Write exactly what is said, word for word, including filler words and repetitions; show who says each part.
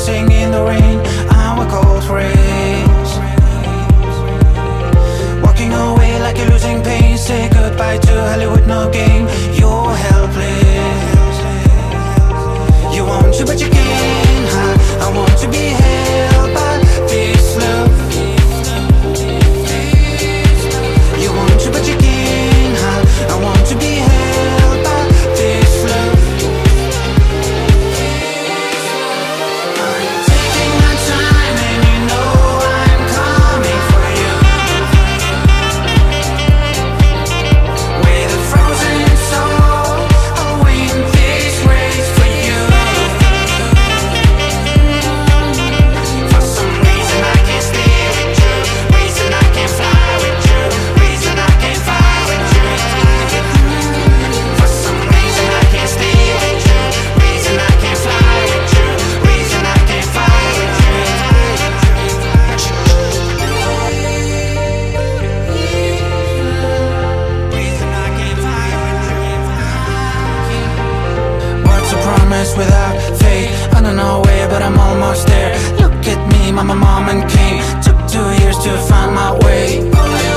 Speaker 1: dancing in the rain. Our cold phrase, walking away like you're losing pain. Say goodbye to Hollywood, no game. You're helpless. You want to but you can't hide. I want to be held by this love. You want to but you can't hide. I want to be held by this love. I'm taking my time and you know I'm coming for you. With a frozen soul, I'll win this race for you. For some reason I can't stay with you. Reason I can't fly with you. Reason I can't fly with you. For some reason I can't stay with you. Reason I can't fly with you. Reason I can't fly with you. Reason I can't fly with you. What's a promise without faith? I don't know where, but I'm almost there. Look at me, mama, mom, and king. Took two years to find my way.